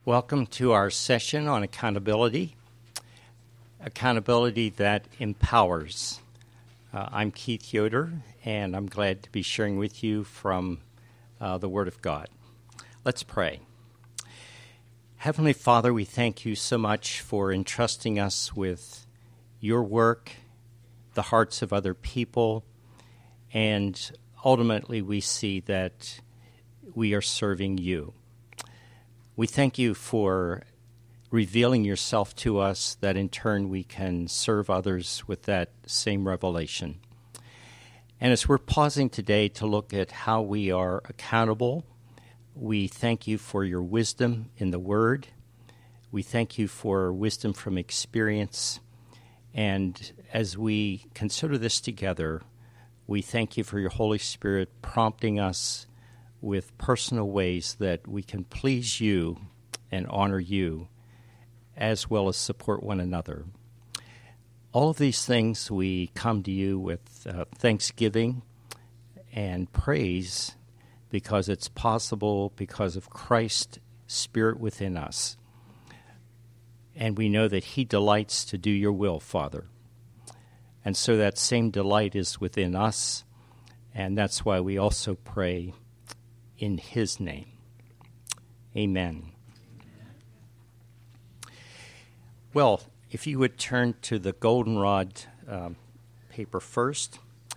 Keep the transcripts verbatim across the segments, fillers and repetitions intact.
Welcome to our session on accountability, accountability that empowers. Uh, I'm Keith Yoder, and I'm glad to be sharing with you from uh, the Word of God. Let's pray. Heavenly Father, we thank you so much for entrusting us with your work, the hearts of other people, and ultimately we see that we are serving you. We thank you for revealing yourself to us, that in turn we can serve others with that same revelation. And as we're pausing today to look at how we are accountable, we thank you for your wisdom in the Word. We thank you for wisdom from experience. And as we consider this together, we thank you for your Holy Spirit prompting us with personal ways that we can please you and honor you, as well as support one another. All of these things we come to you with uh, thanksgiving and praise, because it's possible because of Christ's Spirit within us. And we know that he delights to do your will, Father. And so that same delight is within us, and that's why we also pray in his name. Amen. Well, if you would turn to the goldenrod um, paper first.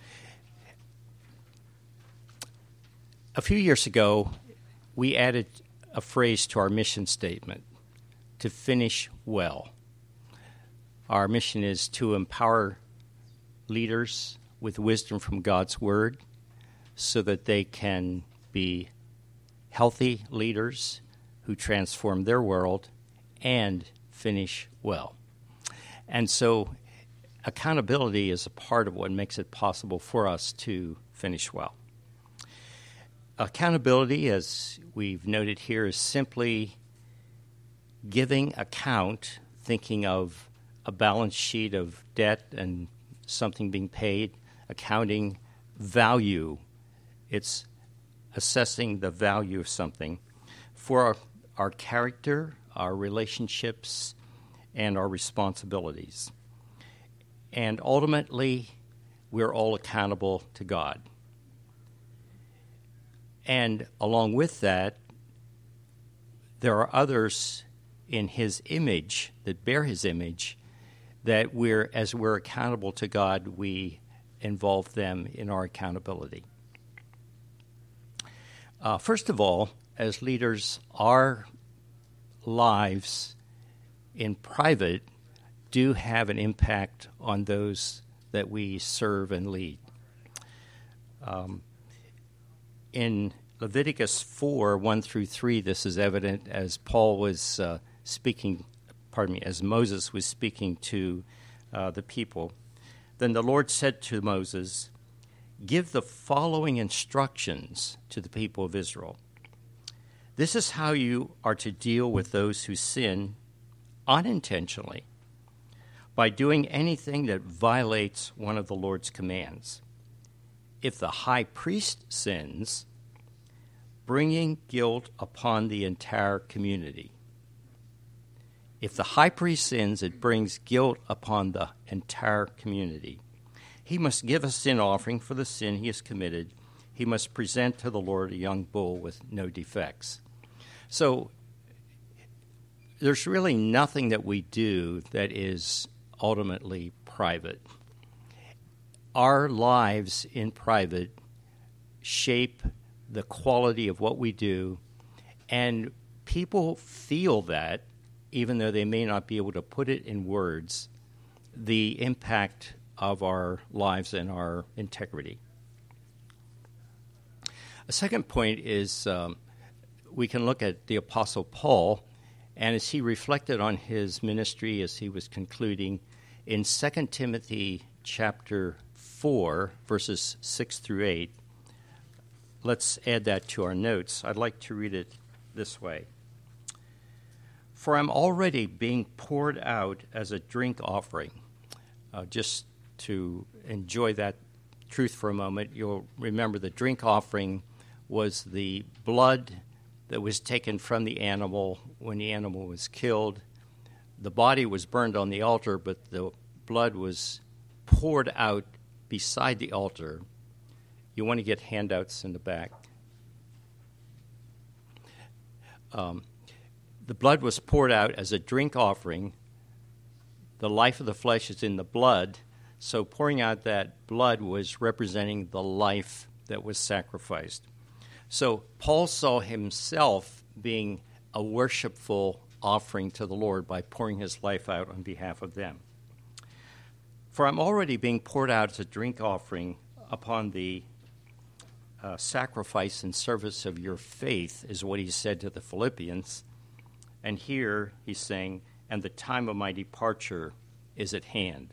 A few years ago, we added a phrase to our mission statement, to finish well. Our mission is to empower leaders with wisdom from God's Word so that they can be healthy leaders who transform their world and finish well. And so accountability is a part of what makes it possible for us to finish well. Accountability, as we've noted here, is simply giving account, thinking of a balance sheet of debt and something being paid, accounting value. It's assessing the value of something for our, our character, our relationships, and our responsibilities. And ultimately, we're all accountable to God. And along with that, there are others in his image, that bear his image, that we're, as we're accountable to God, we involve them in our accountability. Uh, first of all, as leaders, our lives in private do have an impact on those that we serve and lead. Um, in Leviticus four, one through three, this is evident as Paul was uh, speaking, pardon me, as Moses was speaking to uh, the people. Then the Lord said to Moses, "Give the following instructions to the people of Israel. This is how you are to deal with those who sin unintentionally by doing anything that violates one of the Lord's commands. If the high priest sins, bringing guilt upon the entire community. If the high priest sins, it brings guilt upon the entire community. He must give a sin offering for the sin he has committed. He must present to the Lord a young bull with no defects." So there's really nothing that we do that is ultimately private. Our lives in private shape the quality of what we do, and people feel that, even though they may not be able to put it in words, the impact of our lives and our integrity. A second point is um, we can look at the Apostle Paul, and as he reflected on his ministry as he was concluding, in Second Timothy chapter four, verses six through eight, let's add that to our notes. I'd like to read it this way. "For I'm already being poured out as a drink offering." Uh, just to enjoy that truth for a moment, you'll remember the drink offering was the blood that was taken from the animal when the animal was killed. The body was burned on the altar, but the blood was poured out beside the altar. You want to get handouts in the back. Um, the blood was poured out as a drink offering. The life of the flesh is in the blood, so pouring out that blood was representing the life that was sacrificed. So Paul saw himself being a worshipful offering to the Lord by pouring his life out on behalf of them. For I'm already being poured out as a drink offering upon the uh, sacrifice and service of your faith, is what he said to the Philippians. And here he's saying, and the time of my departure is at hand.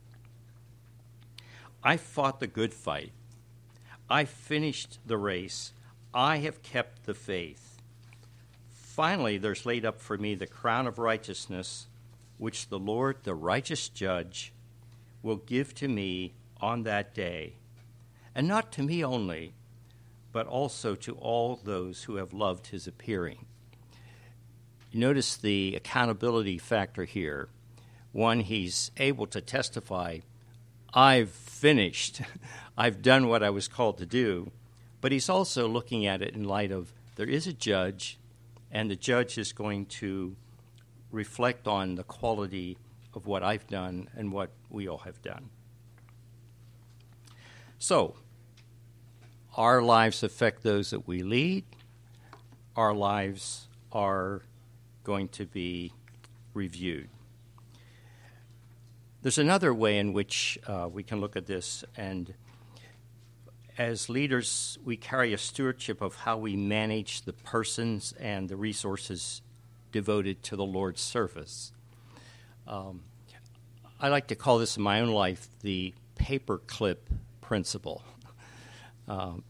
I fought the good fight. I finished the race. I have kept the faith. Finally, there's laid up for me the crown of righteousness, which the Lord, the righteous judge, will give to me on that day, and not to me only, but also to all those who have loved his appearing. You notice the accountability factor here. One, he's able to testify, I've finished. I've done what I was called to do. But he's also looking at it in light of there is a judge, and the judge is going to reflect on the quality of what I've done and what we all have done. So, our lives affect those that we lead. Our lives are going to be reviewed. There's another way in which uh, we can look at this, and as leaders, we carry a stewardship of how we manage the persons and the resources devoted to the Lord's service. Um, I like to call this in my own life the paperclip principle. Um,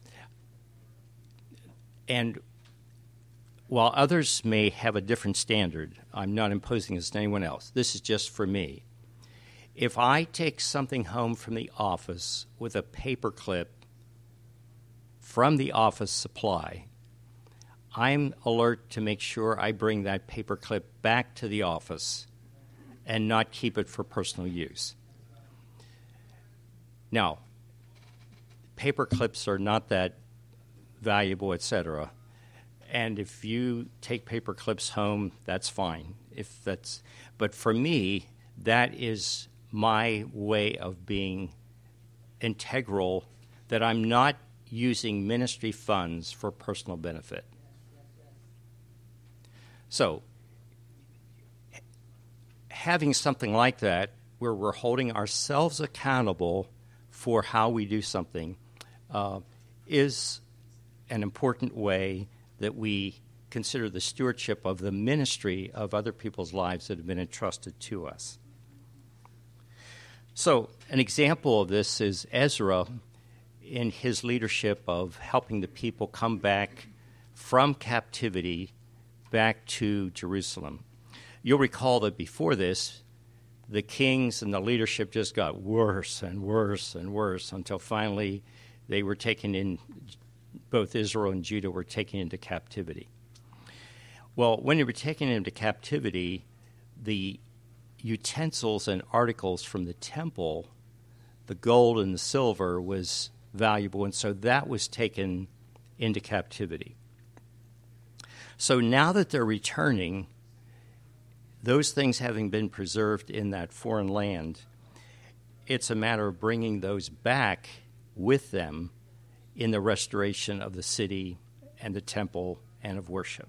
and while others may have a different standard, I'm not imposing this on anyone else. This is just for me. If I take something home from the office with a paperclip from the office supply, I'm alert to make sure I bring that paperclip back to the office and not keep it for personal use. Now, paper clips are not that valuable, et cetera. And if you take paper clips home, that's fine. If that's, but for me, that is my way of being integral, that I'm not using ministry funds for personal benefit. So, having something like that, where we're holding ourselves accountable for how we do something, uh, is an important way that we consider the stewardship of the ministry of other people's lives that have been entrusted to us. So, an example of this is Ezra in his leadership of helping the people come back from captivity back to Jerusalem. You'll recall that before this, the kings and the leadership just got worse and worse and worse until finally they were taken in, both Israel and Judah were taken into captivity. Well, when they were taken into captivity, the utensils and articles from the temple, the gold and the silver, was valuable, and so that was taken into captivity. So now that they're returning, those things having been preserved in that foreign land, it's a matter of bringing those back with them in the restoration of the city and the temple and of worship.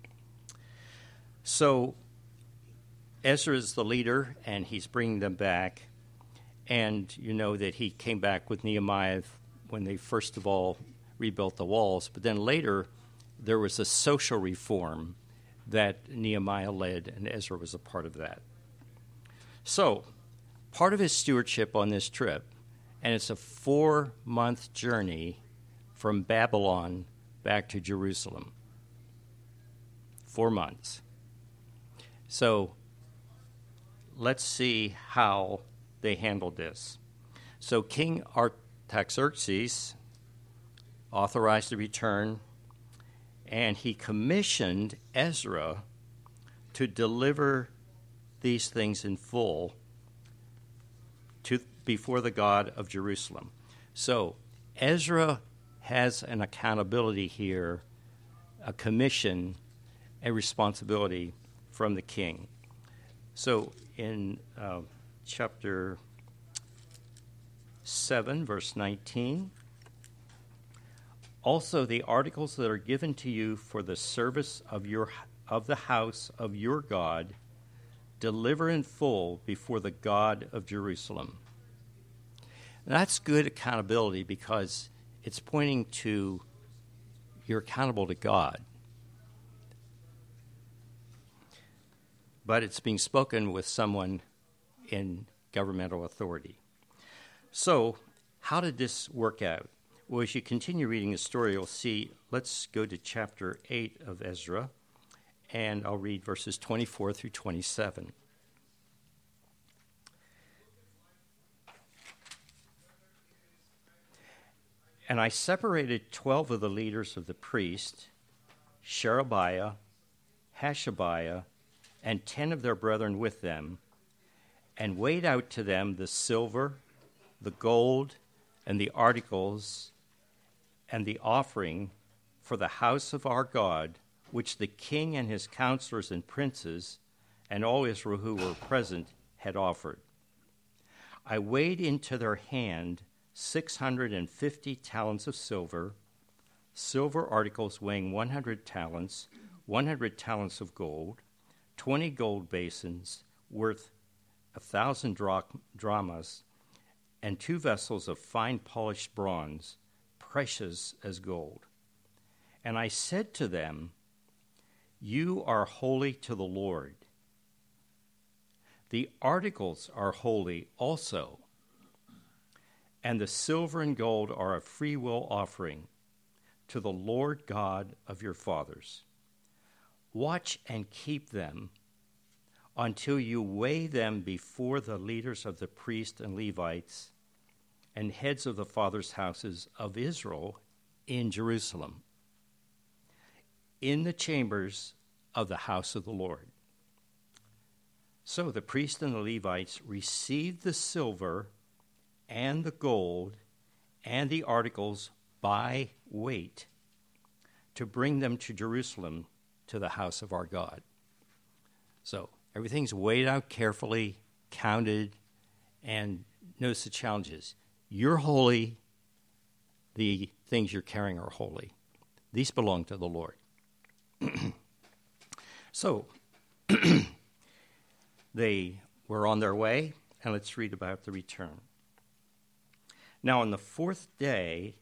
So Ezra is the leader, and he's bringing them back. And you know that he came back with Nehemiah when they first of all rebuilt the walls. But then later, there was a social reform that Nehemiah led, and Ezra was a part of that. So, part of his stewardship on this trip, and it's a four-month journey from Babylon back to Jerusalem. Four months. So, let's see how they handled this. So, King Artaxerxes authorized the return, and he commissioned Ezra to deliver these things in full to before the God of Jerusalem. So Ezra has an accountability here, a commission, a responsibility from the king. So in uh, chapter seven, verse nineteen, also the articles that are given to you for the service of your of the house of your God, deliver in full before the God of Jerusalem. And that's good accountability because it's pointing to you're accountable to God. But it's being spoken with someone in governmental authority. So, how did this work out? Well, as you continue reading the story, you'll see, let's go to chapter eight of Ezra, and I'll read verses twenty-four through twenty-seven. And I separated twelve of the leaders of the priests, Sherebiah, Hashabiah, and ten of their brethren with them, and weighed out to them the silver, the gold, and the articles, and the offering for the house of our God, which the king and his counselors and princes, and all Israel who were present, had offered. I weighed into their hand six hundred and fifty talents of silver, silver articles weighing one hundred talents, one hundred talents of gold, twenty gold basins worth a thousand drachmas, and two vessels of fine polished bronze, precious as gold. And I said to them, you are holy to the Lord. The articles are holy also, and the silver and gold are a freewill offering to the Lord God of your fathers. Watch and keep them until you weigh them before the leaders of the priests and Levites and heads of the fathers' houses of Israel in Jerusalem, in the chambers of the house of the Lord. So the priests and the Levites received the silver and the gold and the articles by weight to bring them to Jerusalem to the house of our God. So everything's weighed out carefully, counted, and notice the challenges. You're holy. The things you're carrying are holy. These belong to the Lord. So they were on their way, and let's read about the return. Now on the fourth day,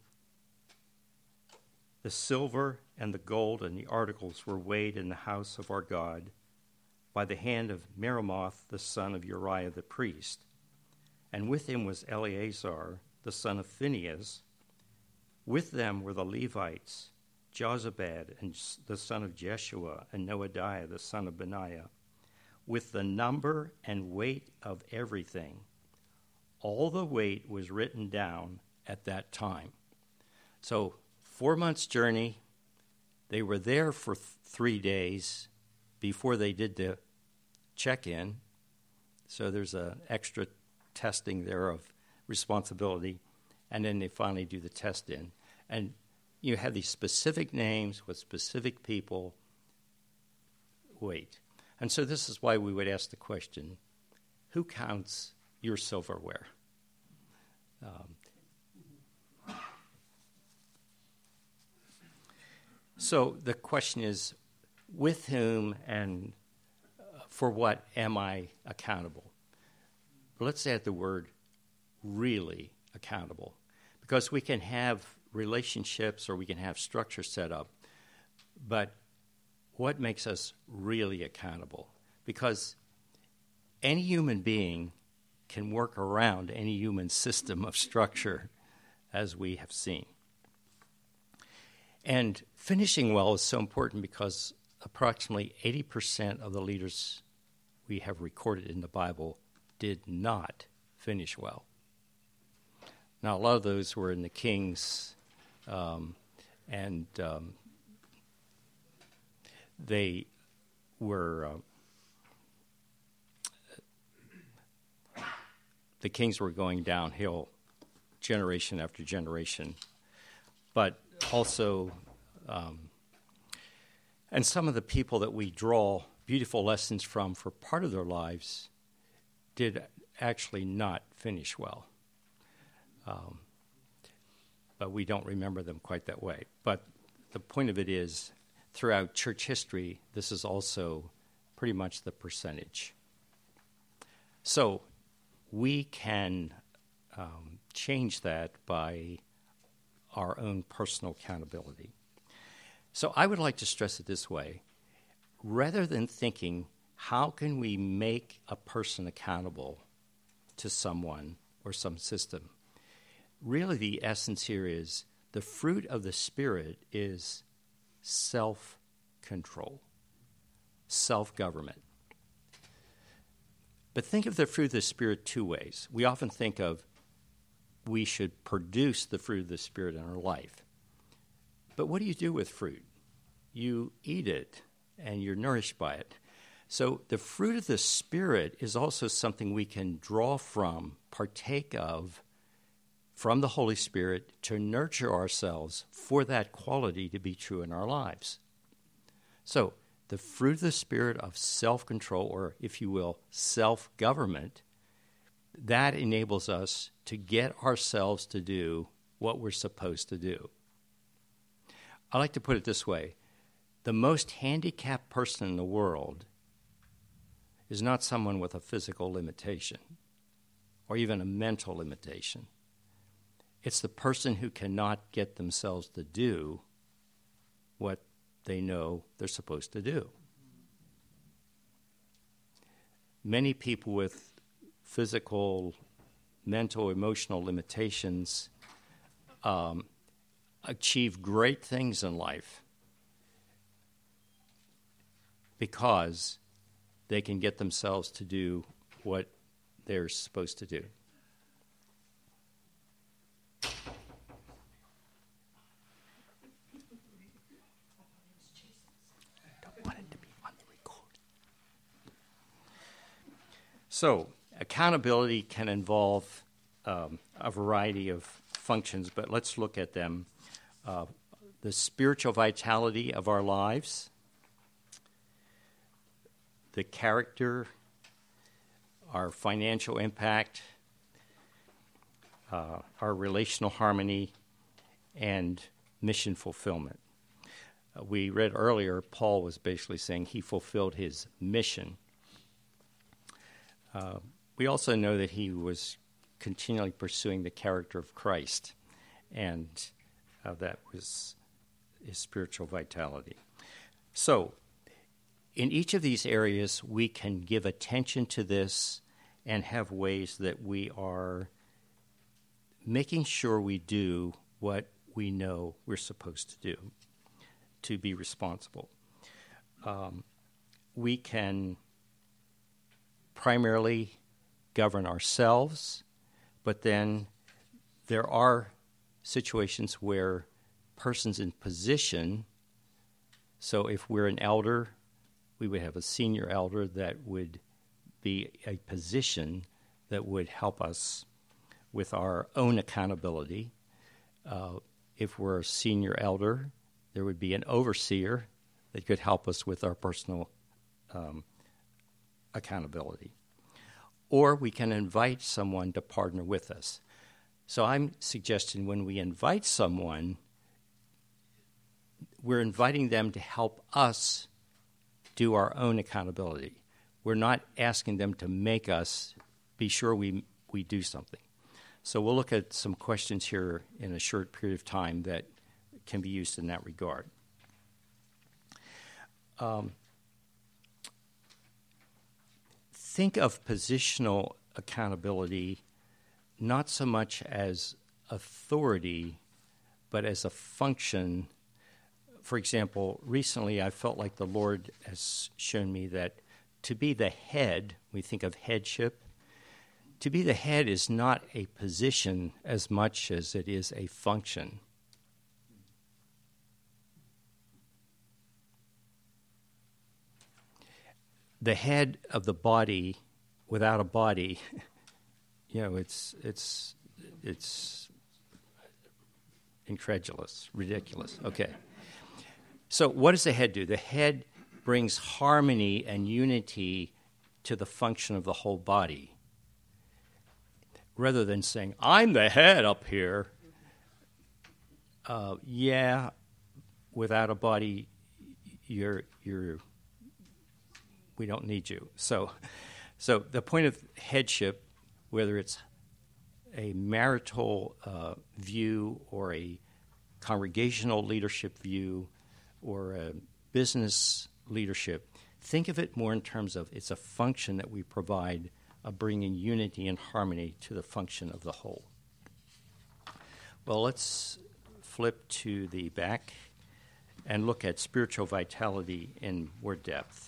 the silver and the gold and the articles were weighed in the house of our God by the hand of Meremoth, the son of Uriah the priest. And with him was Eleazar, the son of Phinehas. With them were the Levites, Jozabad, and the son of Jeshua, and Noadiah, the son of Benaiah, with the number and weight of everything. All the weight was written down at that time. So, four months' journey. They were there for th- three days before they did the check-in. So there's an extra testing there of responsibility. And then they finally do the test-in. And you have these specific names with specific people. Wait. And so this is why we would ask the question, who counts your silverware? Um, so the question is, with whom and for what am I accountable? But let's add the word really accountable, because we can have relationships or we can have structure set up, but what makes us really accountable? Because any human being can work around any human system of structure, as we have seen. And finishing well is so important because approximately eighty percent of the leaders we have recorded in the Bible did not finish well. Now, a lot of those were in the Kings um, and um, they were, uh, the kings were going downhill generation after generation. But also, um, and some of the people that we draw beautiful lessons from for part of their lives did actually not finish well. Um, but we don't remember them quite that way. But the point of it is, throughout church history, this is also pretty much the percentage. So we can um, change that by our own personal accountability. So I would like to stress it this way. Rather than thinking, how can we make a person accountable to someone or some system, really the essence here is the fruit of the Spirit is self-control, self-government. But think of the fruit of the Spirit two ways. We often think of we should produce the fruit of the Spirit in our life. But what do you do with fruit? You eat it, and you're nourished by it. So the fruit of the Spirit is also something we can draw from, partake of, from the Holy Spirit to nurture ourselves for that quality to be true in our lives. So the fruit of the Spirit of self-control, or if you will, self-government, that enables us to get ourselves to do what we're supposed to do. I like to put it this way. The most handicapped person in the world is not someone with a physical limitation or even a mental limitation. It's the person who cannot get themselves to do what they know they're supposed to do. Many people with physical, mental, emotional limitations um, achieve great things in life because they can get themselves to do what they're supposed to do. Don't want it to be on the record. So, accountability can involve um, a variety of functions, but let's look at them. Uh, the spiritual vitality of our lives, the character, our financial impact, uh, our relational harmony, and mission fulfillment. Uh, we read earlier, Paul was basically saying he fulfilled his mission. Uh, we also know that he was continually pursuing the character of Christ, and uh, that was his spiritual vitality. So, in each of these areas, we can give attention to this and have ways that we are making sure we do what we know we're supposed to do to be responsible. Um, we can primarily govern ourselves, but then there are situations where persons in position, so if we're an elder, we would have a senior elder that would be a position that would help us with our own accountability. Uh, if we're a senior elder, there would be an overseer that could help us with our personal um, accountability. Or we can invite someone to partner with us. So I'm suggesting when we invite someone, we're inviting them to help us do our own accountability. We're not asking them to make us be sure we we do something. So we'll look at some questions here in a short period of time that can be used in that regard. Um, think of positional accountability not so much as authority, but as a function. For example, recently I felt like the Lord has shown me that to be the head, we think of headship, to be the head is not a position as much as it is a function. the head of the body without a body, you know, it's it's it's incredulous, ridiculous. Okay. So what does the head do? The head brings harmony and unity to the function of the whole body. Rather than saying, I'm the head up here, uh, yeah, without a body, you're you're we don't need you. So so the point of headship, whether it's a marital uh, view or a congregational leadership view or a business leadership, think of it more in terms of it's a function that we provide of bringing unity and harmony to the function of the whole. Well, let's flip to the back and look at spiritual vitality in more depth.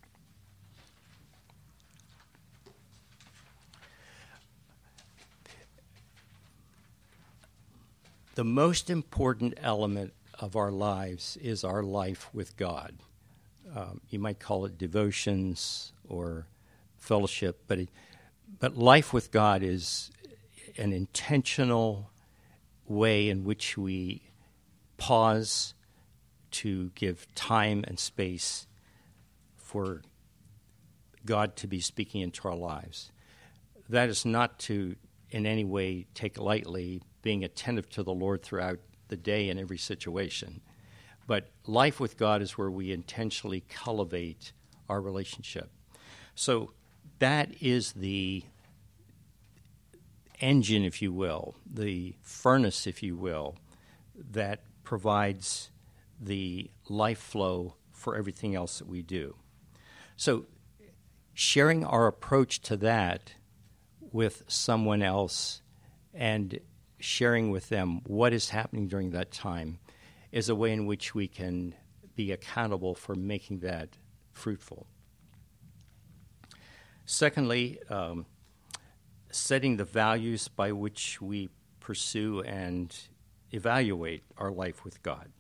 The most important element of our lives is our life with God. Um, you might call it devotions or fellowship, but it, but life with God is an intentional way in which we pause to give time and space for God to be speaking into our lives. That is not to in any way take lightly being attentive to the Lord throughout the day in every situation. But life with God is where we intentionally cultivate our relationship. So that is the engine, if you will, the furnace, if you will, that provides the life flow for everything else that we do. So sharing our approach to that with someone else and sharing with them what is happening during that time is a way in which we can be accountable for making that fruitful. Secondly, um, setting the values by which we pursue and evaluate our life with God.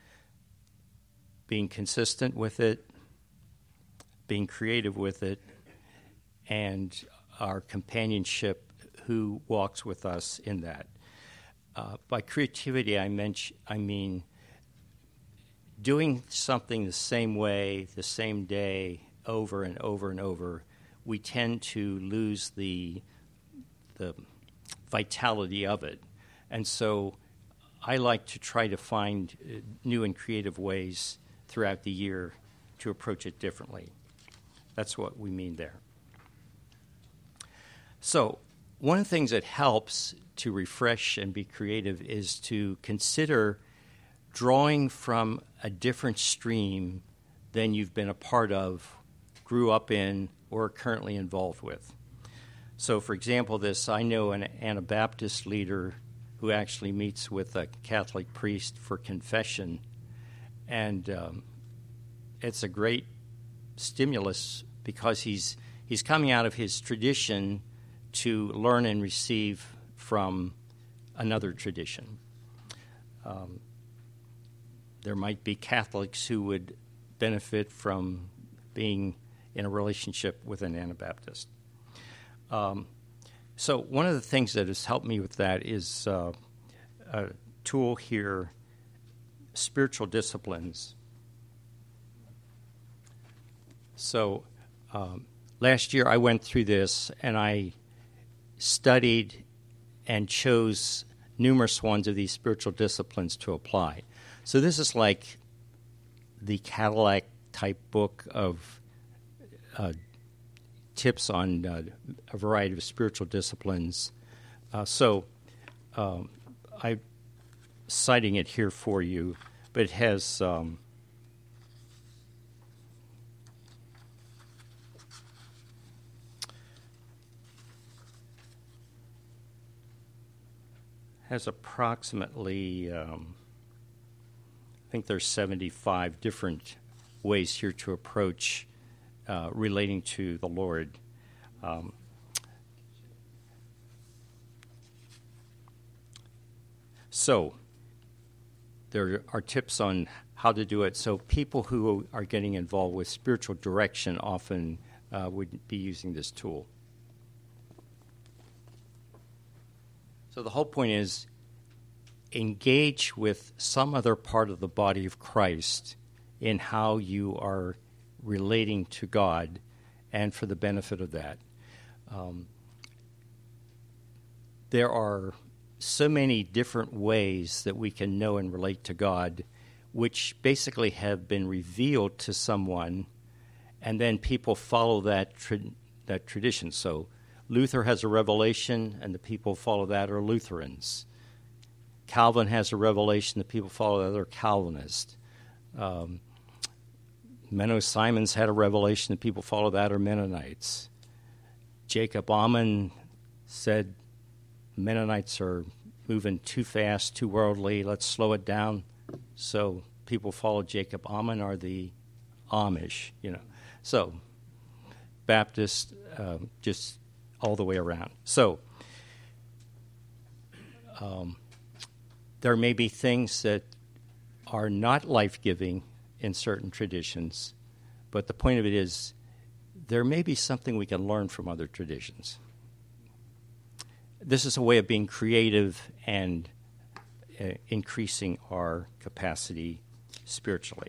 Being consistent with it, being creative with it, and our companionship, who walks with us in that. Uh, by creativity, I, mention, I mean doing something the same way, the same day, over and over and over. We tend to lose the the vitality of it. And so I like to try to find uh, new and creative ways throughout the year to approach it differently. That's what we mean there. So one of the things that helps to refresh and be creative is to consider drawing from a different stream than you've been a part of, grew up in, or are currently involved with. So, for example, this, I know an Anabaptist leader who actually meets with a Catholic priest for confession, and um, it's a great stimulus because he's he's coming out of his tradition to learn and receive from another tradition. Um, there might be Catholics who would benefit from being in a relationship with an Anabaptist. Um, so one of the things that has helped me with that is uh, a tool here, spiritual disciplines. So um, last year I went through this and I studied and chose numerous ones of these spiritual disciplines to apply. So this is like the Cadillac type book of uh, tips on uh, a variety of spiritual disciplines. Uh, so um, I'm citing it here for you, but it has um, has approximately, um, I think there's seventy-five different ways here to approach uh, relating to the Lord. Um, so there are tips on how to do it. So people who are getting involved with spiritual direction often uh, would be using this tool. So the whole point is engage with some other part of the body of Christ in how you are relating to God and for the benefit of that. Um, there are so many different ways that we can know and relate to God, which basically have been revealed to someone, and then people follow that tra- that tradition. So Luther has a revelation, and the people follow that are Lutherans. Calvin has a revelation, the people follow that are Calvinists. Um, Menno Simons had a revelation, the people follow that are Mennonites. Jacob Ammon said Mennonites are moving too fast, too worldly, let's slow it down. So people follow Jacob Ammon are the Amish, you know. So Baptist, uh, just all the way around. So um, there may be things that are not life-giving in certain traditions, but the point of it is there may be something we can learn from other traditions. This is a way of being creative and uh, increasing our capacity spiritually.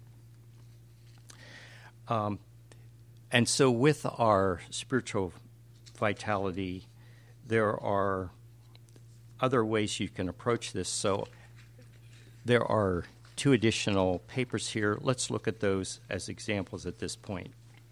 Um, and so with our spiritual vitality, there are other ways you can approach this. So there are two additional papers here. Let's look at those as examples at this point.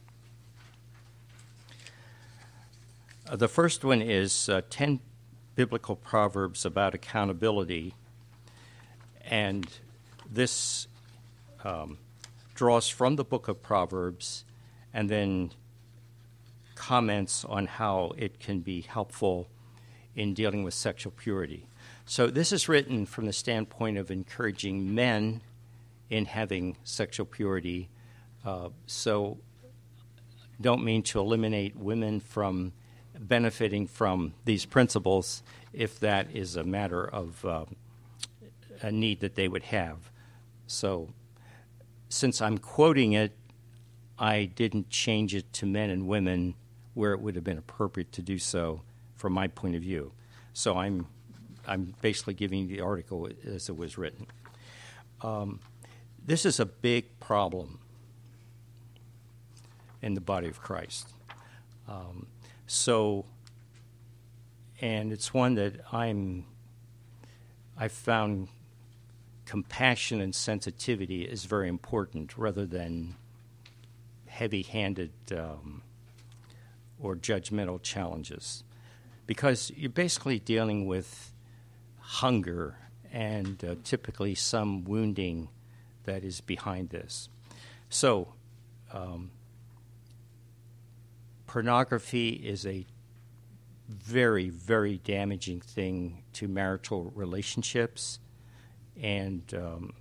Uh, the first one is uh, ten Biblical Proverbs about accountability. And this um, draws from the book of Proverbs and then comments on how it can be helpful in dealing with sexual purity. So this is written from the standpoint of encouraging men in having sexual purity. Uh, so don't mean to eliminate women from benefiting from these principles if that is a matter of uh, a need that they would have. So since I'm quoting it, I didn't change it to men and women where it would have been appropriate to do so from my point of view. So I'm I'm basically giving you the article as it was written. Um, this is a big problem in the body of Christ. Um, so, and it's one that I'm, I've found compassion and sensitivity is very important rather than heavy-handed um, or judgmental challenges. Because you're basically dealing with hunger and uh, typically some wounding that is behind this. So, um, pornography is a very, very damaging thing to marital relationships. And um,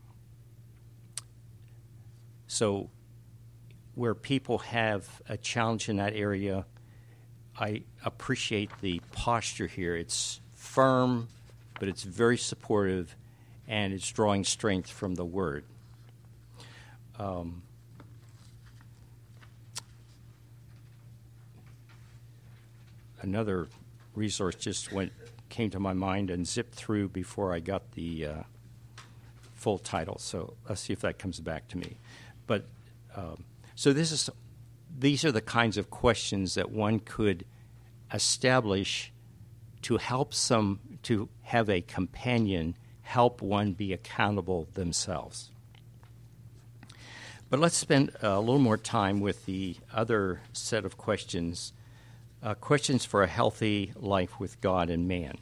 so where people have a challenge in that area, I appreciate the posture here. It's firm, but it's very supportive, and it's drawing strength from the Word. Um, another resource just went came to my mind and zipped through before I got the uh, full title. So let's see if that comes back to me. But um, so this is these are the kinds of questions that one could establish to help some to have a companion help one be accountable themselves. But let's spend a little more time with the other set of questions, uh, questions for a healthy life with God and man.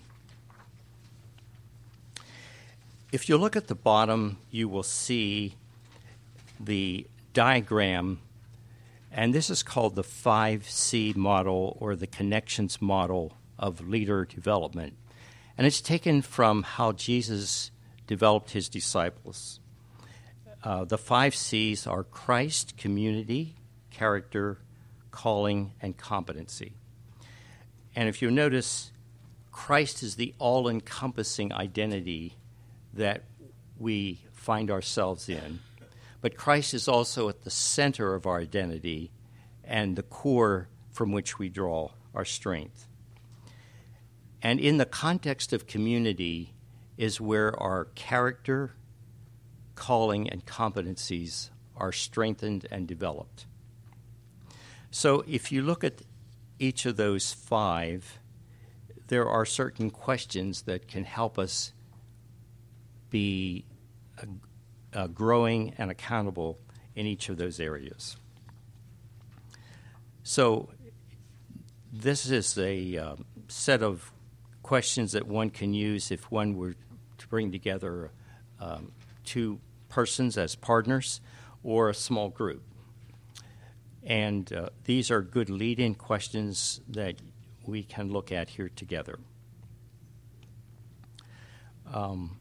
If you look at the bottom, you will see the diagram, and this is called the five C model or the connections model of leader development. And it's taken from how Jesus developed his disciples. Uh, the five C's are Christ, community, character, calling, and competency. And if you notice, Christ is the all-encompassing identity that we find ourselves in. But Christ is also at the center of our identity and the core from which we draw our strength. And in the context of community is where our character, calling, and competencies are strengthened and developed. So if you look at each of those five, there are certain questions that can help us be uh, uh, growing and accountable in each of those areas. So this is a uh, set of questions that one can use if one were to bring together um, two persons as partners or a small group. And uh, these are good lead-in questions that we can look at here together. Um,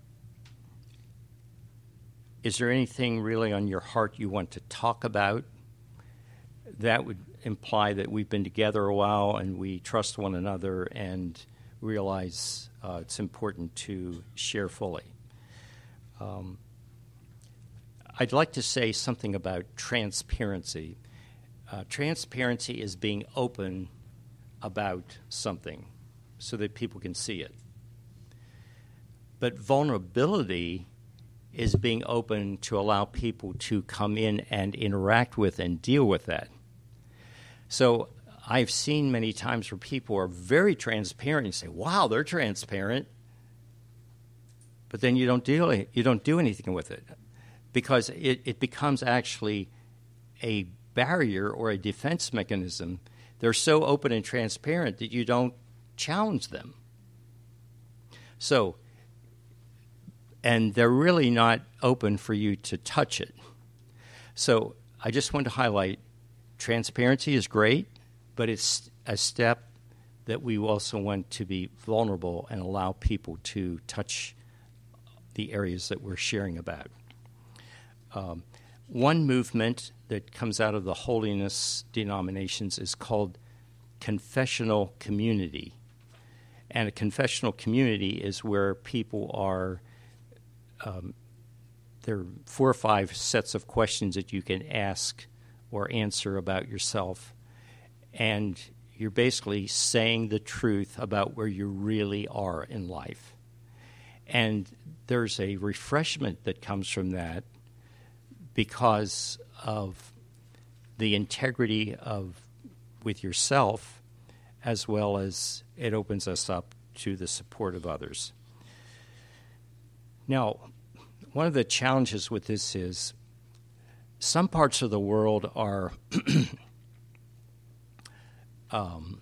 is there anything really on your heart you want to talk about? That would imply that we've been together a while and we trust one another and realize uh, it's important to share fully. Um, I'd like to say something about transparency. Uh, transparency is being open about something so that people can see it. But vulnerability is being open to allow people to come in and interact with and deal with that. So I've seen many times where people are very transparent and say, wow, they're transparent, but then you don't deal you don't do anything with it because it, it becomes actually a barrier or a defense mechanism. They're so open and transparent that you don't challenge them. So, and they're really not open for you to touch it. So I just want to highlight transparency is great, but it's a step that we also want to be vulnerable and allow people to touch the areas that we're sharing about. Um, one movement that comes out of the holiness denominations is called confessional community. And a confessional community is where people are, um, there are four or five sets of questions that you can ask or answer about yourself. And you're basically saying the truth about where you really are in life. And there's a refreshment that comes from that because of the integrity of with yourself, as well as it opens us up to the support of others. Now, one of the challenges with this is some parts of the world are um,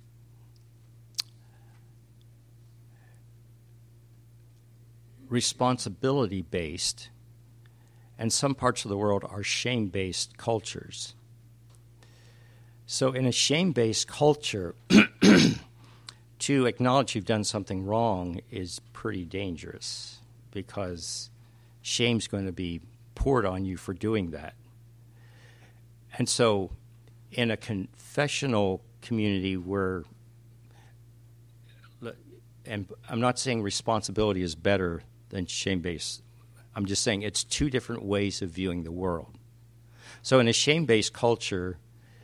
responsibility-based, and some parts of the world are shame-based cultures. So in a shame-based culture, to acknowledge you've done something wrong is pretty dangerous because shame's going to be poured on you for doing that. And so in a confessional community where, and I'm not saying responsibility is better than shame-based, I'm just saying it's two different ways of viewing the world. So in a shame-based culture,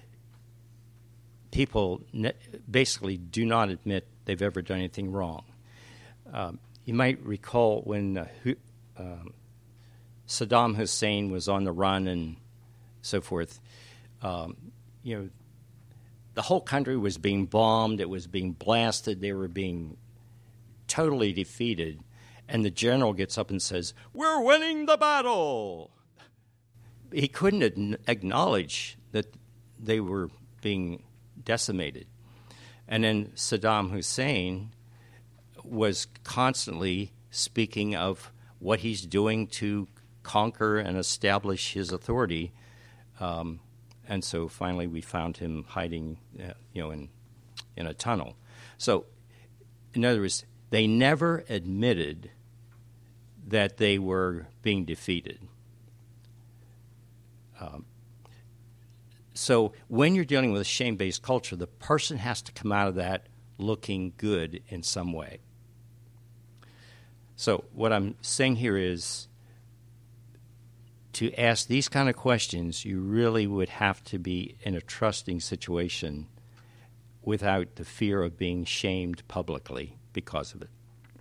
people ne- basically do not admit they've ever done anything wrong. Um, you might recall when uh, hu- um, Saddam Hussein was on the run and so forth, um, you know, the whole country was being bombed, it was being blasted, they were being totally defeated. And the general gets up and says, "We're winning the battle." He couldn't ad- acknowledge that they were being decimated. And then Saddam Hussein was constantly speaking of what he's doing to conquer and establish his authority. Um, and so finally we found him hiding, uh, you know, in in a tunnel. So, in other words, they never admitted that they were being defeated. Um, so when you're dealing with a shame-based culture, the person has to come out of that looking good in some way. So what I'm saying here is to ask these kind of questions, you really would have to be in a trusting situation without the fear of being shamed publicly because of it.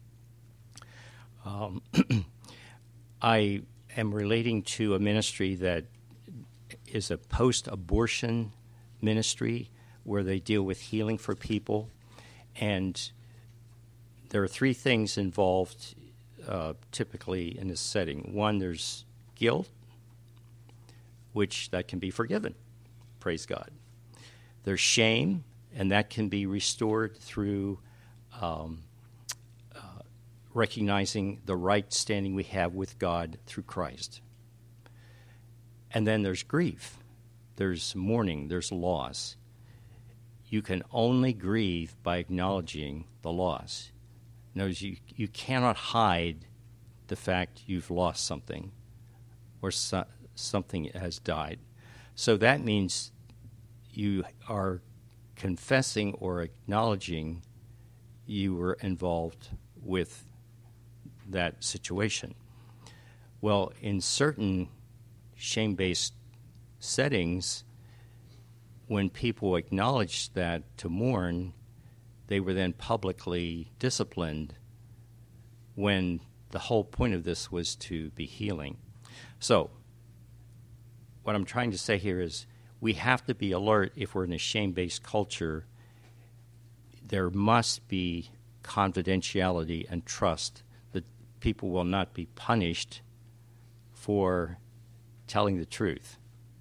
Um, I am relating to a ministry that is a post-abortion ministry where they deal with healing for people. And there are three things involved uh, typically in this setting. One, there's guilt, which that can be forgiven. Praise God. There's shame, and that can be restored through um, uh, recognizing the right standing we have with God through Christ. And then there's grief. There's mourning. There's loss. You can only grieve by acknowledging the loss. In other words, you, you cannot hide the fact you've lost something or so, something has died. So that means you are confessing or acknowledging you were involved with that situation. Well, in certain shame-based settings, when people acknowledged that to mourn, they were then publicly disciplined when the whole point of this was to be healing. So what I'm trying to say here is we have to be alert if we're in a shame-based culture. There must be confidentiality and trust that people will not be punished for telling the truth.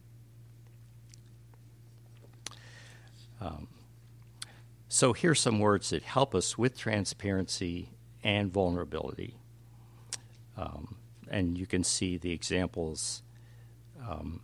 Um, so here's some words that help us with transparency and vulnerability. Um, and you can see the examples. Um,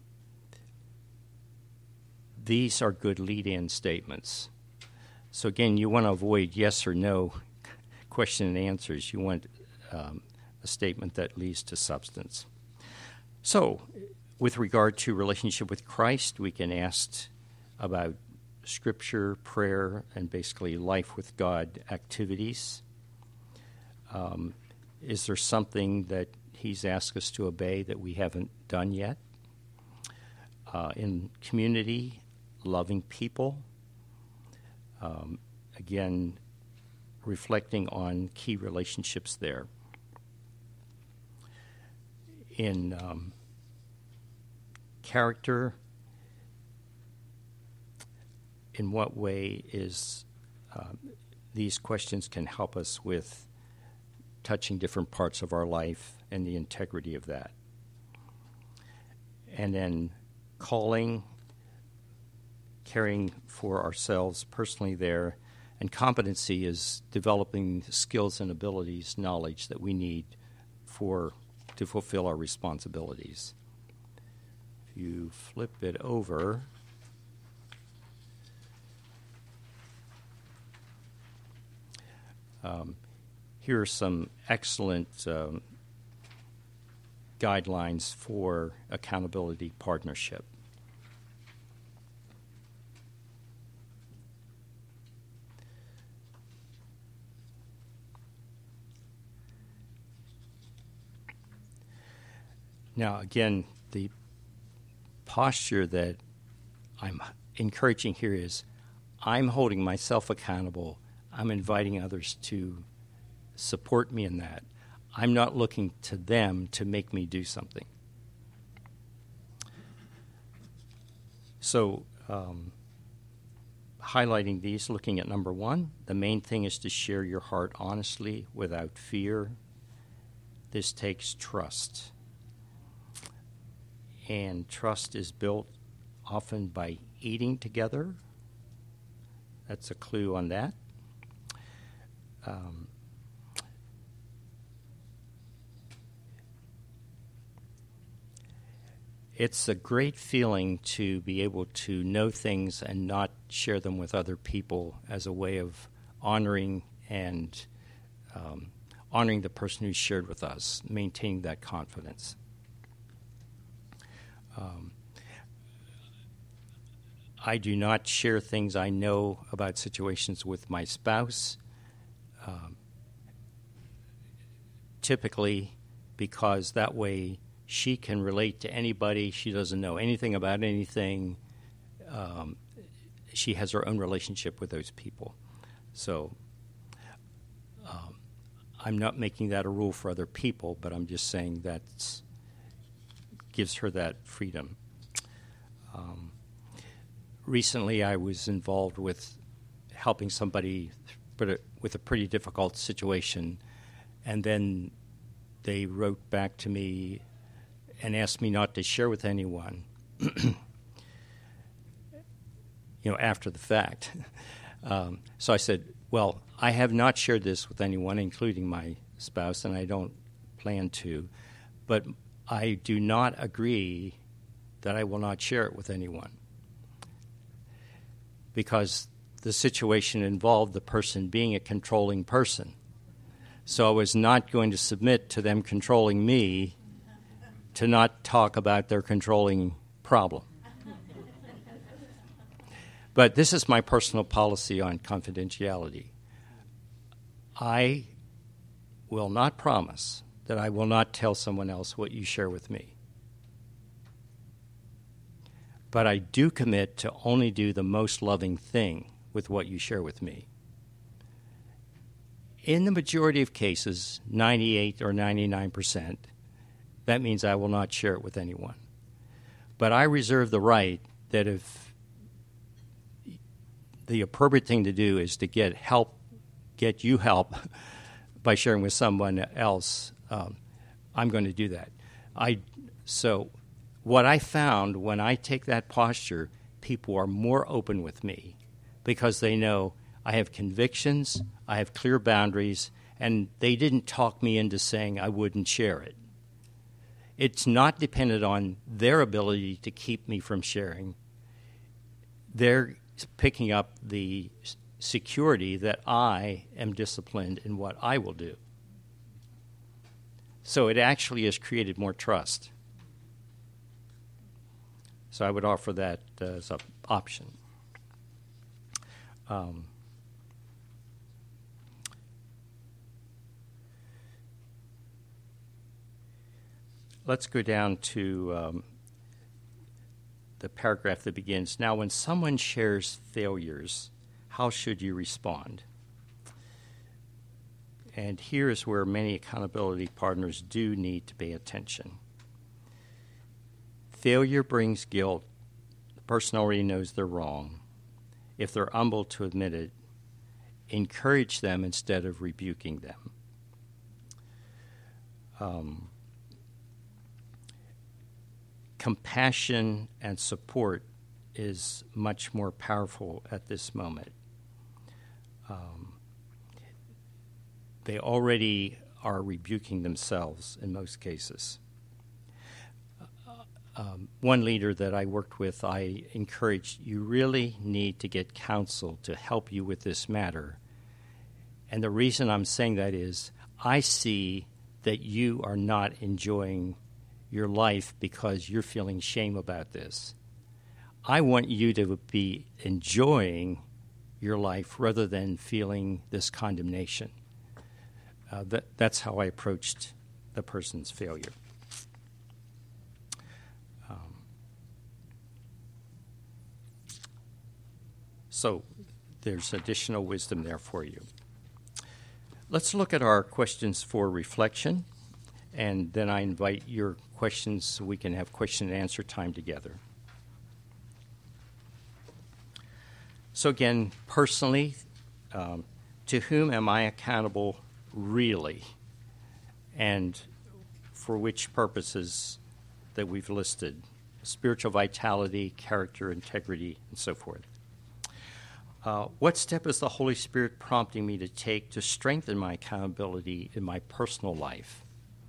these are good lead-in statements. So again, you want to avoid yes or no question and answers. You want um, a statement that leads to substance. So with regard to relationship with Christ, we can ask about Scripture, prayer, and basically life with God activities. Um, is there something that he's asked us to obey that we haven't done yet? Uh, in community, loving people. Um, again, reflecting on key relationships there. In um, character, in what way is uh, these questions can help us with touching different parts of our life and the integrity of that. And then calling, caring for ourselves personally there, and competency is developing skills and abilities, knowledge that we need for to fulfill our responsibilities. If you flip it over, um, here are some excellent um, guidelines for accountability partnership. Now, again, the posture that I'm encouraging here is I'm holding myself accountable. I'm inviting others to support me in that. I'm not looking to them to make me do something. So, um, highlighting these, looking at number one, the main thing is to share your heart honestly without fear. This takes trust. And trust is built often by eating together. That's a clue on that. Um, it's a great feeling to be able to know things and not share them with other people as a way of honoring and um, honoring the person who shared with us, maintaining that confidence. Um, I do not share things I know about situations with my spouse, um, typically because that way she can relate to anybody. She doesn't know anything about anything. Um, she has her own relationship with those people. So um, I'm not making that a rule for other people, but I'm just saying that gives her that freedom. Um, recently, I was involved with helping somebody with a pretty difficult situation, and then they wrote back to me and asked me not to share with anyone, you know, after the fact. Um, so I said, well, I have not shared this with anyone, including my spouse, and I don't plan to, but I do not agree that I will not share it with anyone, because the situation involved the person being a controlling person. So I was not going to submit to them controlling me to not talk about their controlling problem. But this is my personal policy on confidentiality. I will not promise that I will not tell someone else what you share with me. But I do commit to only do the most loving thing with what you share with me. In the majority of cases, ninety-eight or ninety-nine percent, that means I will not share it with anyone. But I reserve the right that if the appropriate thing to do is to get help, get you help by sharing with someone else, um, I'm going to do that. I so what I found when I take that posture, people are more open with me because they know I have convictions, I have clear boundaries, and they didn't talk me into saying I wouldn't share it. It's not dependent on their ability to keep me from sharing. They're picking up the security that I am disciplined in what I will do. So it actually has created more trust. So I would offer that uh, as an option. Um, let's go down to um, the paragraph that begins, now when someone shares failures, how should you respond? And here is where many accountability partners do need to pay attention. Failure brings guilt. The person already knows they're wrong. If they're humble to admit it, encourage them instead of rebuking them. Um, compassion and support is much more powerful at this moment. Um, they already are rebuking themselves in most cases. Um, one leader that I worked with, I encouraged, you really need to get counsel to help you with this matter. And the reason I'm saying that is I see that you are not enjoying your life because you're feeling shame about this. I want you to be enjoying your life rather than feeling this condemnation. Uh, that, that's how I approached the person's failure. Um, so there's additional wisdom there for you. Let's look at our questions for reflection, and then I invite your questions so we can have question and answer time together. So again, personally, um, to whom am I accountable really, and for which purposes that we've listed? Spiritual vitality, character, integrity, and so forth. Uh, what step is the Holy Spirit prompting me to take to strengthen my accountability in my personal life?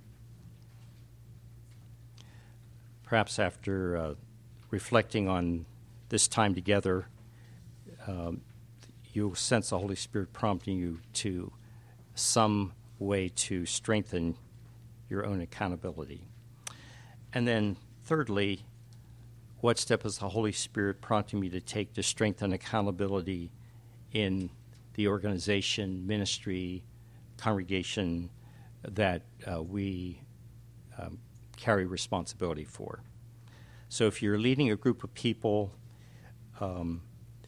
Perhaps after uh, reflecting on this time together, um, you'll sense the Holy Spirit prompting you to some way to strengthen your own accountability. And then thirdly, what step is the Holy Spirit prompting me to take to strengthen accountability in the organization, ministry, congregation that uh, we um, carry responsibility for. So if you're leading a group of people, um,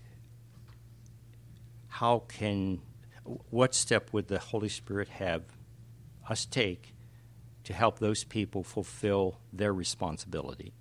how can, what step would the Holy Spirit have us take to help those people fulfill their responsibility?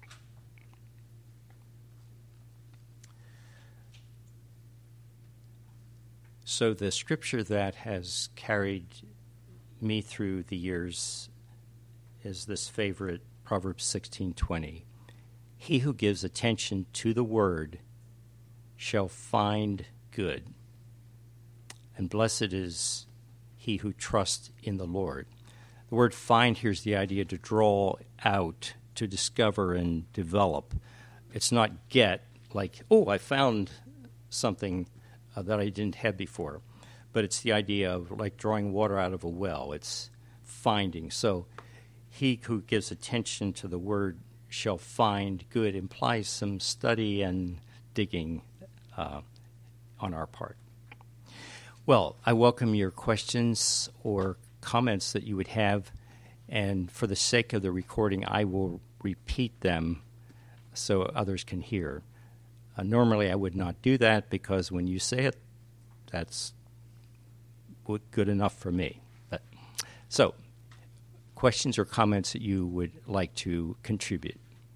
So the scripture that has carried me through the years is this favorite Proverbs sixteen twenty. He who gives attention to the word shall find good, and blessed is he who trusts in the Lord. The word find here is the idea to draw out, to discover and develop. It's not get, like, oh, I found something uh, that I didn't have before. But it's the idea of like drawing water out of a well. It's finding. So he who gives attention to the word shall find good implies some study and digging uh, on our part. Well, I welcome your questions or comments that you would have, and for the sake of the recording, I will repeat them so others can hear. Uh, normally, I would not do that because when you say it, that's good enough for me. But, so, questions or comments that you would like to contribute?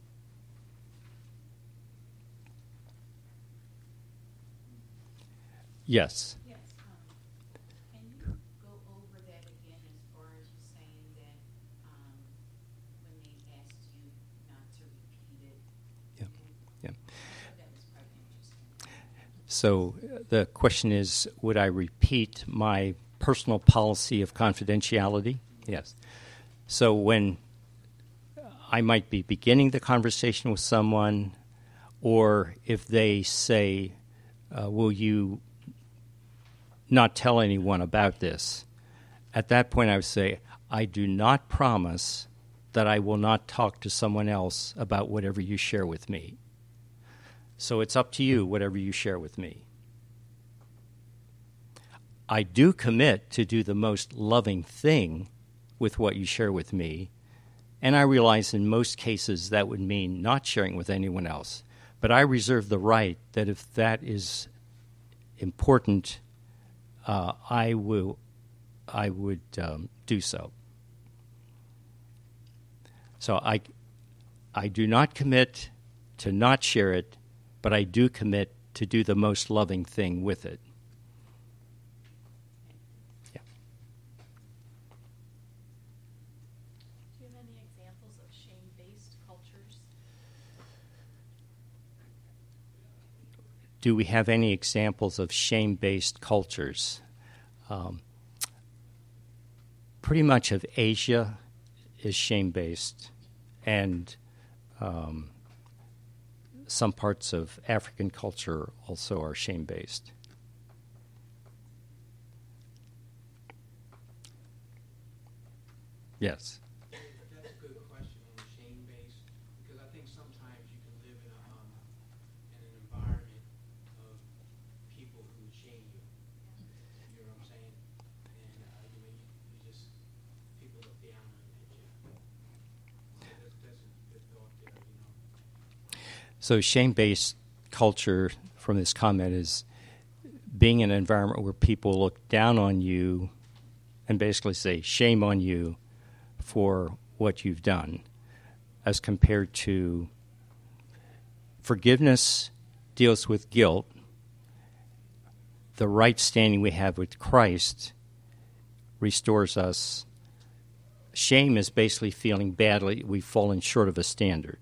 Yes. Yes. Um, can you go over that again as far as you saying that um, when they asked you not to repeat it? Yeah. Yeah. That was quite interesting. So the question is, would I repeat my personal policy of confidentiality? Yes. So when I might be beginning the conversation with someone, or if they say, uh, will you not tell anyone about this, at that point I would say, I do not promise that I will not talk to someone else about whatever you share with me. So it's up to you, whatever you share with me. I do commit to do the most loving thing with what you share with me, and I realize in most cases that would mean not sharing with anyone else. But I reserve the right that if that is important, uh, I will, I would um, do so. So I, I do not commit to not share it, but I do commit to do the most loving thing with it. Yeah. Do you have any examples of shame-based cultures? Do we have any examples of shame-based cultures? Um, pretty much of Asia is shame-based, and um, some parts of African culture also are shame-based. Yes. That's a good question on the shame-based, because I think sometimes you can live in, a, um, in an environment of people who shame you. You know what I'm saying? And uh, you know, you, you just people look down on you. So that's, that's a good thought there. You know. So shame-based culture from this comment is being in an environment where people look down on you and basically say, shame on you for what you've done, as compared to forgiveness deals with guilt. The right standing we have with Christ restores us. Shame is basically feeling badly. We've fallen short of a standard.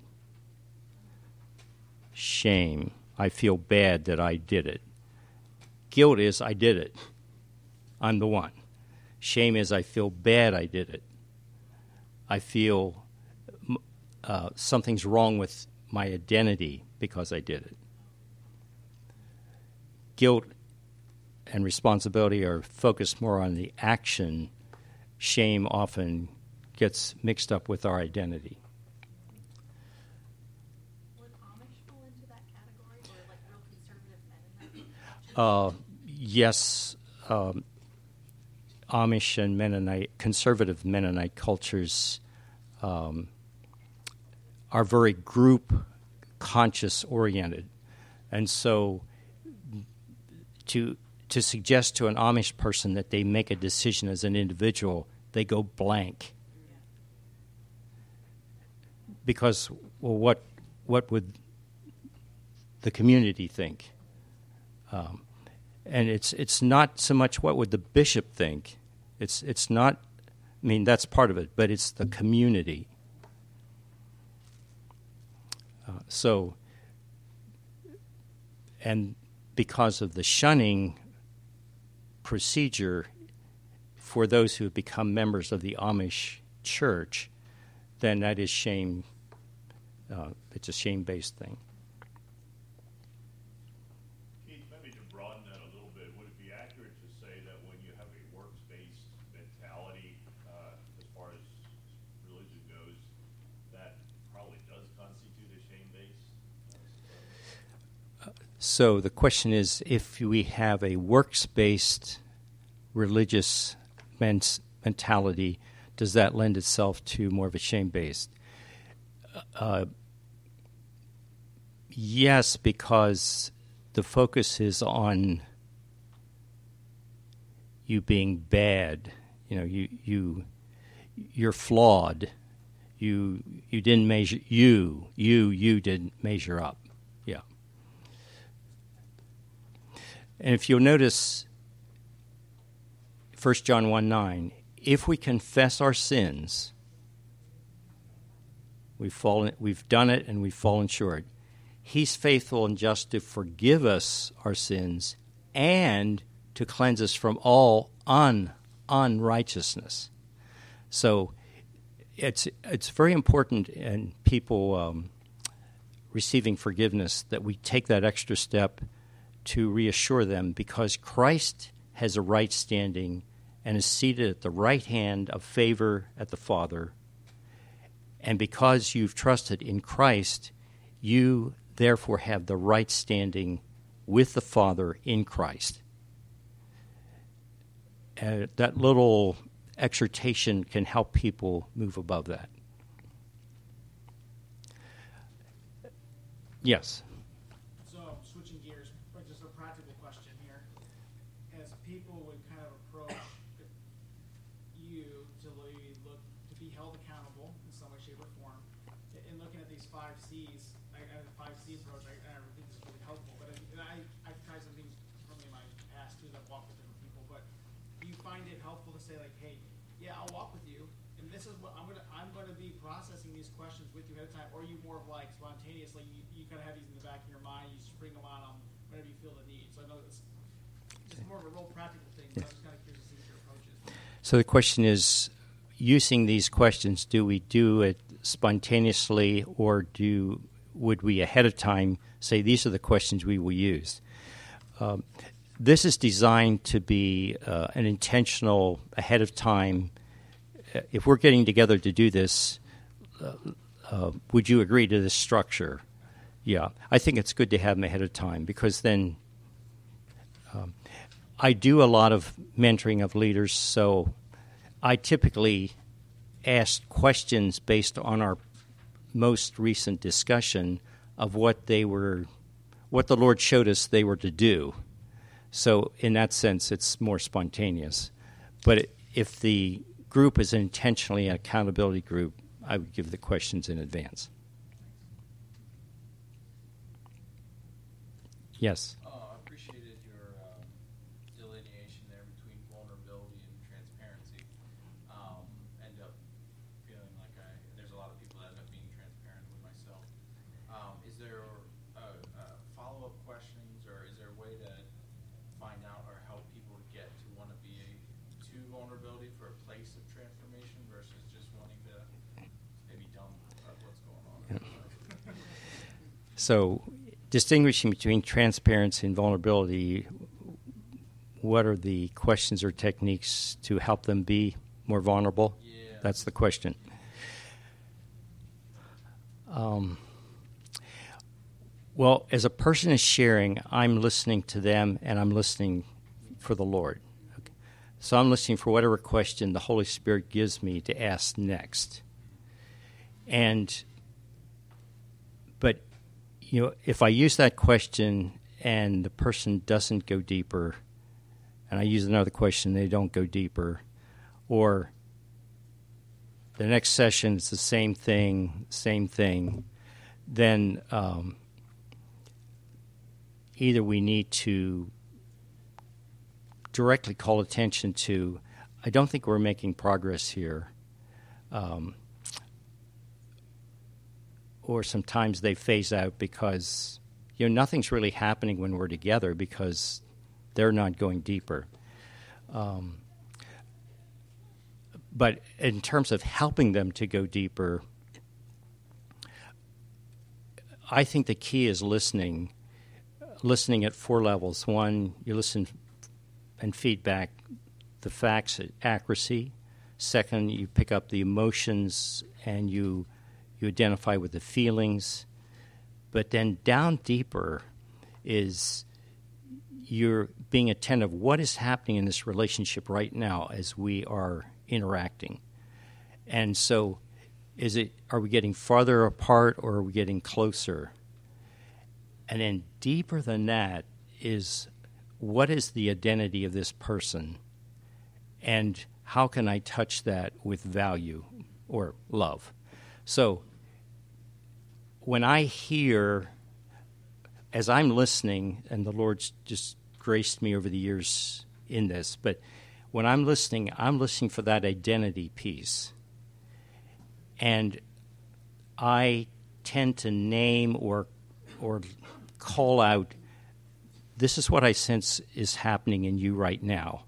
Shame. I feel bad that I did it. Guilt is I did it. I'm the one. Shame is I feel bad I did it. I feel uh, something's wrong with my identity because I did it. Guilt and responsibility are focused more on the action. Shame often gets mixed up with our identity. Would Amish fall into that category, or like real conservative Mennonite? Uh, yes, um, Amish and Mennonite, conservative Mennonite cultures um, are very group conscious oriented. And so to to suggest to an Amish person that they make a decision as an individual, they go blank. Because, well, what what would the community think? Um, and it's it's not so much what would the bishop think. It's it's not. I mean, that's part of it, but it's the community. Uh, so, and because of the shunning procedure for those who have become members of the Amish church, then that is shame. Uh, it's a shame-based thing. Keith, maybe to broaden that a little bit, would it be accurate to say that when you have a works-based mentality, uh, as far as religion goes, that probably does constitute a shame-based? Uh, so the question is, if we have a works-based religious men- mentality, does that lend itself to more of a shame-based? Uh, yes, because the focus is on you being bad. You know, you you you're flawed. You you didn't measure. You you you didn't measure up. Yeah. And if you'll notice, First John one nine, if we confess our sins, We've fallen, we've done it, and we've fallen short. He's faithful and just to forgive us our sins and to cleanse us from all un, unrighteousness. So it's it's very important in people um, receiving forgiveness that we take that extra step to reassure them, because Christ has a right standing and is seated at the right hand of favor at the Father. And because you've trusted in Christ, you therefore have the right standing with the Father in Christ. Uh, that little exhortation can help people move above that. Yes? So, switching gears, but just a practical question here. As people would kind of approach you to look to be held accountable in some way, shape, or form, in looking at these five C's, I, I have a five C approach, I, I think this is really helpful. But I, and I, I've tried some things from in my past too, that I've walked with different people. But do you find it helpful to say, like, hey, yeah, I'll walk with you, and this is what I'm gonna I'm gonna be processing these questions with you ahead of time, or are you more of like spontaneously, you, you kind of have these in the back of your mind, you spring them on them whenever you feel the need. So I know it's just more of a real practical thing, but I'm just kind of curious to see what your approach is. So the question is, using these questions, do we do it spontaneously, or do would we ahead of time say these are the questions we will use? Um, this is designed to be uh, an intentional, ahead of time. If we're getting together to do this, uh, uh, would you agree to this structure? Yeah, I think it's good to have them ahead of time, because then um, I do a lot of mentoring of leaders, so I typically ask questions based on our most recent discussion of what they were, what the Lord showed us they were to do. So in that sense, it's more spontaneous. But if the group is intentionally an accountability group, I would give the questions in advance. Yes? Uh, I appreciated your um, delineation there between vulnerability and transparency. Um, end up feeling like I, there's a lot of people that end up being transparent with myself. Um, is there uh, uh, follow-up questions, or is there a way to find out or help people to get to want to be to vulnerability for a place of transformation versus just wanting to maybe dump uh, what's going on? Yeah. So, distinguishing between transparency and vulnerability, what are the questions or techniques to help them be more vulnerable? Yeah. That's the question. Um, well, as a person is sharing, I'm listening to them, and I'm listening for the Lord. Okay. So I'm listening for whatever question the Holy Spirit gives me to ask next. And but you know, if I use that question and the person doesn't go deeper, and I use another question, they don't go deeper, or the next session is the same thing, same thing, then um, either we need to directly call attention to, I don't think we're making progress here, um, or sometimes they phase out because, you know, nothing's really happening when we're together because they're not going deeper. Um, but in terms of helping them to go deeper, I think the key is listening, listening at four levels. One, you listen and feedback the facts at accuracy. Second, you pick up the emotions and you you identify with the feelings. But then down deeper is you're being attentive. What is happening in this relationship right now as we are interacting? And so is it, are we getting farther apart or are we getting closer? And then deeper than that is, what is the identity of this person? And how can I touch that with value or love? So when I hear, as I'm listening, and the Lord's just graced me over the years in this, but when I'm listening, I'm listening for that identity piece. And I tend to name or or call out, this is what I sense is happening in you right now.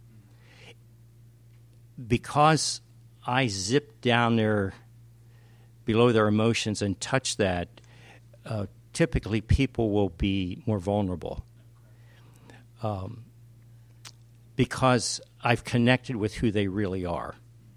Because I zip down there below their emotions and touch that, uh, typically people will be more vulnerable. Um, because I've connected with who they really are.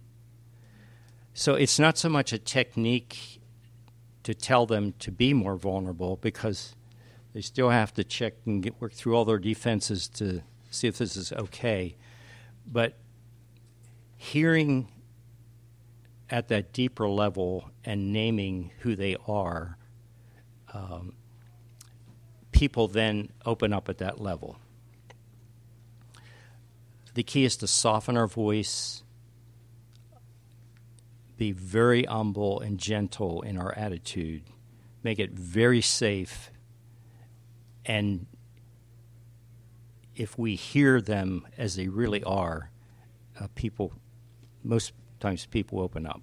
So it's not so much a technique to tell them to be more vulnerable, because they still have to check and get, work through all their defenses to see if this is okay. But hearing at that deeper level and naming who they are, um, people then open up at that level. The key is to soften our voice, be very humble and gentle in our attitude, make it very safe, and if we hear them as they really are, uh, people, most times people open up.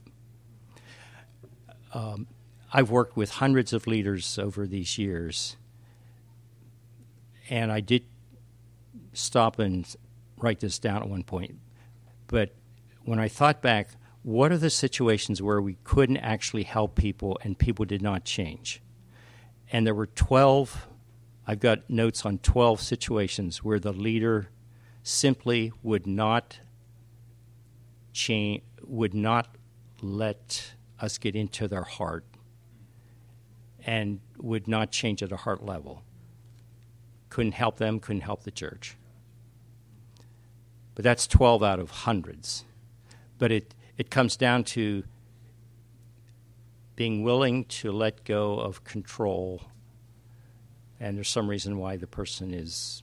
Um, I've worked with hundreds of leaders over these years, and I did stop and write this down at one point. But when I thought back, what are the situations where we couldn't actually help people and people did not change? And there were twelve, I've got notes on twelve situations where the leader simply would not change, would not let us get into their heart and would not change at a heart level. Couldn't help them, couldn't help the church. But that's twelve out of hundreds. But it, it comes down to being willing to let go of control, and there's some reason why the person is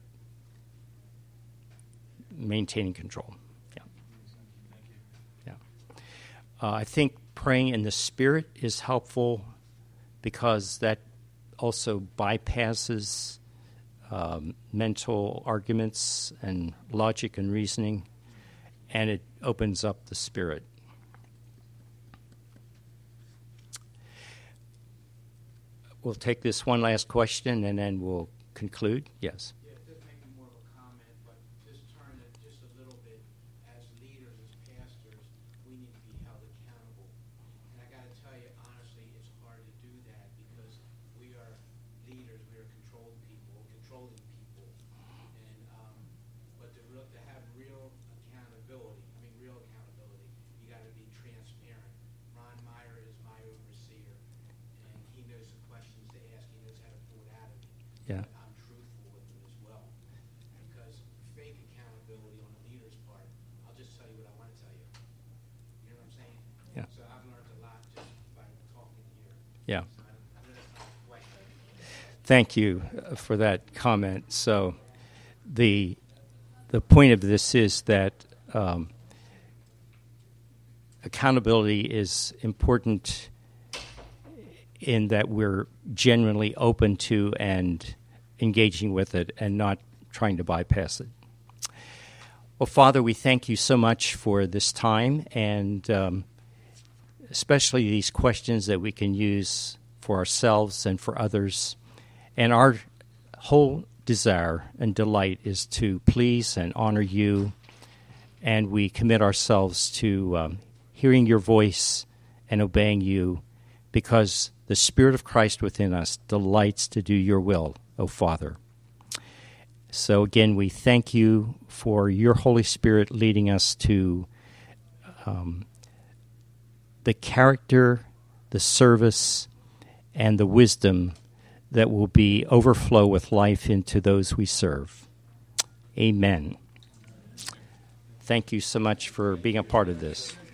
maintaining control. Yeah. Yeah. Uh, I think praying in the Spirit is helpful because that also bypasses um, mental arguments and logic and reasoning, and it opens up the Spirit. We'll take this one last question, and then we'll conclude. Yes. Yeah, this may be more of a comment, but just turn it just a little bit. As leaders, as pastors, we need to be held accountable. And I got to tell you, honestly, it's hard to do that because we are leaders, we are controlled people, controlling people. And um, but to, real, to have real accountability, I mean real accountability, you got to be transparent. Ron Meyer is my overseer, and he knows the questions to ask. He knows how to pull it out of me. Yeah. I'm truthful with him as Thank you uh, for that comment. So, the the point of this is that um, accountability is important in that we're genuinely open to and engaging with it and not trying to bypass it. Well, Father, we thank you so much for this time and um, especially these questions that we can use for ourselves and for others. And our whole desire and delight is to please and honor you, and we commit ourselves to um, hearing your voice and obeying you, because the Spirit of Christ within us delights to do your will, O Father. So again, we thank you for your Holy Spirit leading us to um, the character, the service, and the wisdom that will be overflow with life into those we serve. Amen. Thank you so much for being a part of this.